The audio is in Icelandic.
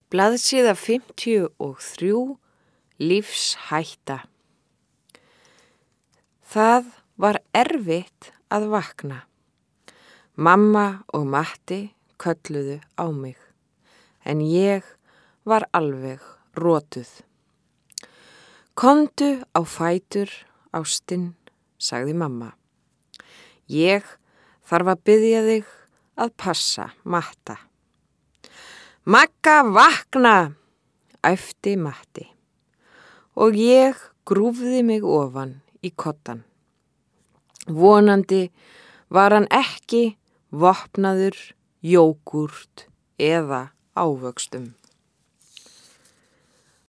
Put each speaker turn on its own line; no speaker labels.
Blaðsíða 53, lífshætta. Það var erfitt að vakna. Mamma og Matti kölluðu á mig, en ég var alveg rotuð. Komdu á fætur, ástin, sagði mamma. Ég þarf að biðja þig að passa Matta. Magga, vakna, æpti Matti og ég grúfði mig ofan í koddann. Vonandi var hann ekki vopnaður jógúrt eða ávöxtum.